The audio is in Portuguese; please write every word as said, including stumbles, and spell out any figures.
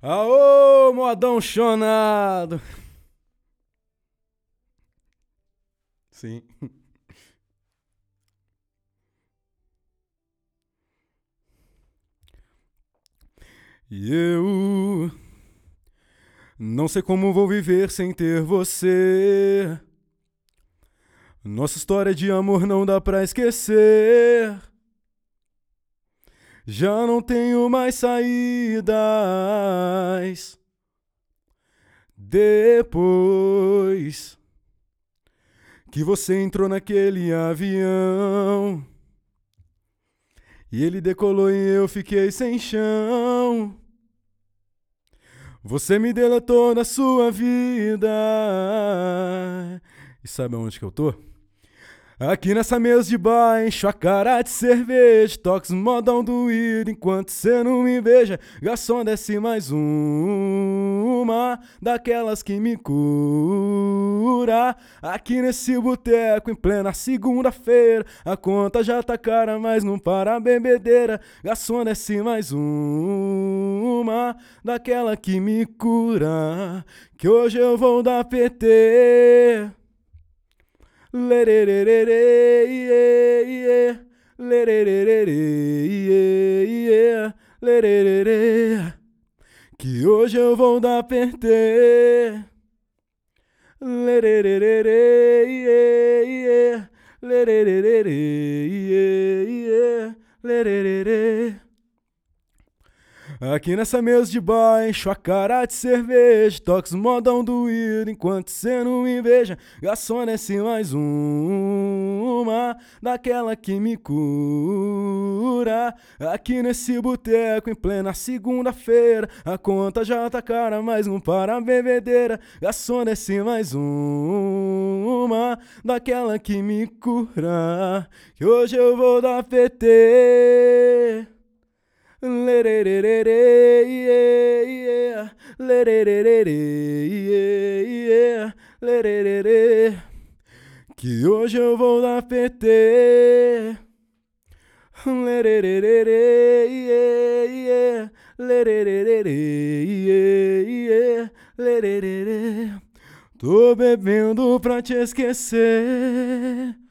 Aô, modão chonado! Sim. E eu não sei como vou viver sem ter você. Nossa história de amor não dá pra esquecer. Já não tenho mais saídas. Depois que você entrou naquele avião e ele decolou e eu fiquei sem chão. Você me delatou na sua vida. E sabe aonde que eu tô? Aqui nessa mesa de bar, encho a cara de cerveja, toques modão doído enquanto cê não me beija. Garçom, desce mais uma daquelas que me cura. Aqui nesse boteco, em plena segunda-feira, a conta já tá cara, mas não para a bebedeira. Garçom, desce mais uma daquela que me cura, que hoje eu vou dar P T. Lerererê, iê, iê, lerererê, iê, iê, lerererê, que hoje eu vou dar P T. Lerererê, iê, iê, lerererê, iê, iê, lerererê. Aqui nessa mesa de bar, encho a cara de cerveja, toques modão doído enquanto cê não me beija. Garçom, desce mais uma daquela que me cura. Aqui nesse boteco, em plena segunda-feira, a conta já tá cara, mas não para a bebedeira. Garçom, desce mais uma daquela que me cura, que hoje eu vou dar P T. Lerererê, iê, iê, lerererê, iê, iê, lerererê, que hoje eu vou dar P T. Lerererê, iê, iê, lerererê, iê, iê, lerererê, tô bebendo pra te esquecer.